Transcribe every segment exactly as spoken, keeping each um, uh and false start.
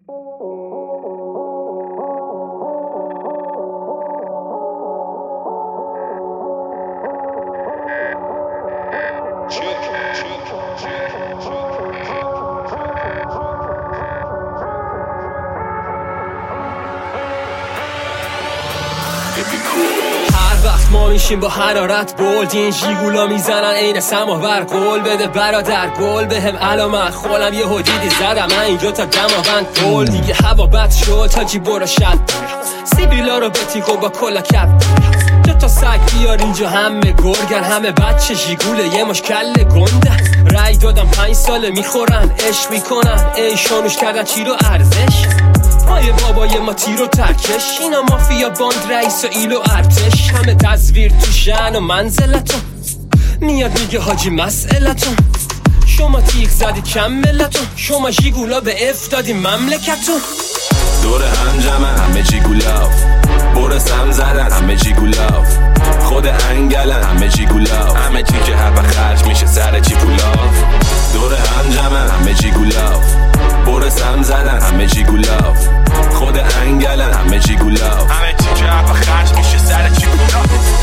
هر وقت ما میشیم با حرارت بولد این ژیگولا میزنن عین سماور. قول بده برادر گل بهم علامت خولم یه حدیدی زدم من اینجا تا دماوند گل دیگه هوا بد شد تا جی برو شد سیبیلا رو بتیگو با کلا کپ جا تا سگ بیار اینجا همه گرگن همه بچه ژیگوله یه مشکل گنده رای دادم پنج ساله میخورن اش میکنن ای شانوش کردن چی رو ارزش پای بابای ما تیر و ترکش اینا مافیا باند رئیس و ایل و ارتش همه تصویر تو شن و منزلتون میاد میگه حاجی مسئلتون شما تیغ زدی کم ملتون شما ژیگولا به اف دادی مملکتون دور هم جمع همه ژیگولا برس هم زدن همه ژیگولا خود انگلن همه ژیگولا همه چی که هر وقت خرج میشه سر چی پولا دور هم جمع همه ژیگولا برس هم زدن همه ژیگولا خود انگلن همه ژیگولا همه چی که هر وقت خرج میشه سر چی پولا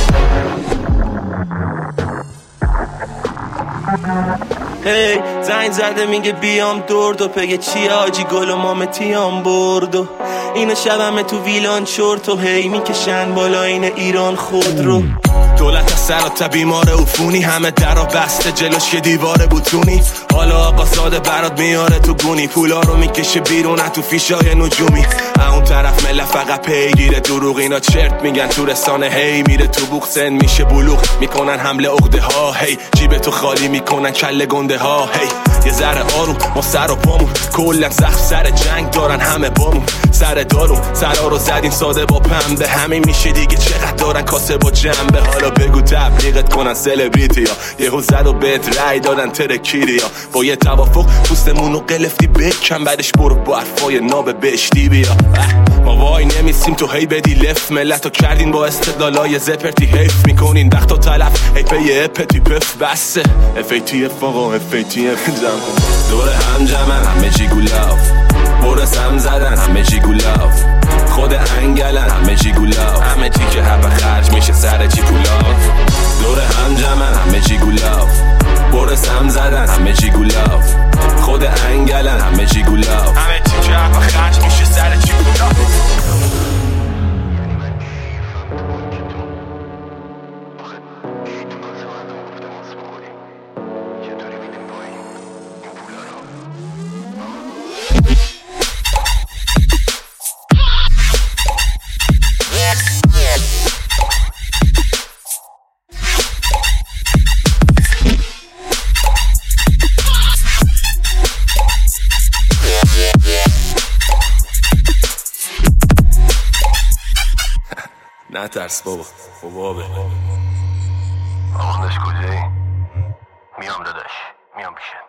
هی hey, زنگ زده میگه بیام درد و پگه چی آجی گل و مامتیام برد و اینو شبمه تو ویلان چورت و هی میکشن بالا این ایران خود رو دولت از سراتا بیمار عفونی همه درا بسته جلوش یه دیوار بوتونی حالا آقا ساده برات میاره تو گونی پولا رو میکشه بیرون تو فیشای نجومی اون طرف مله فقط پیگیره دروغ اینا چرت میگن تو رسانه هی میره تو بوق سن میشه بلوغ میکنن حمله عقده ها هی جیب تو خالی میکنن کله گنده ها هی یه ذره آروم ما سر و پامون کلا سخت سر جنگ دارن همه بامون سر دارون سرا رو زدیم ساده با پنبه همین میشه دیگه چقدر دارن کاسه با جنبه حالا بگو تبلیغت کنن سلبریتی ها یهو زد و بهت رای دادن ترکیری ها با یه توافق پوستمونو قلفتی بکن بعدش برو با حرفای ناب بهشتی بیا ما وای نمیسیم تو هی بدی لف ملتو کردین با استدلالای زپرتی حیف میکنین وقت و تلف هی پی اپتی پف بسه اف ای تی اف آقا اف ای تی اف دور هم جمع همه ژیگولا برس هم زدن همه ژیگولا خود انگلن همه ژیگولا همه چی که هر وقت خرج میشه سر چی پولا دور هم جمع همه ژیگولا برس هم زدن همه ژیگولا خود انگلن همه ژیگولا همه چی که هر وقت خرج میشه سر چی پولا نه ترس بابا بابا آقا داشت کجایی؟ میام داداش میام پیشت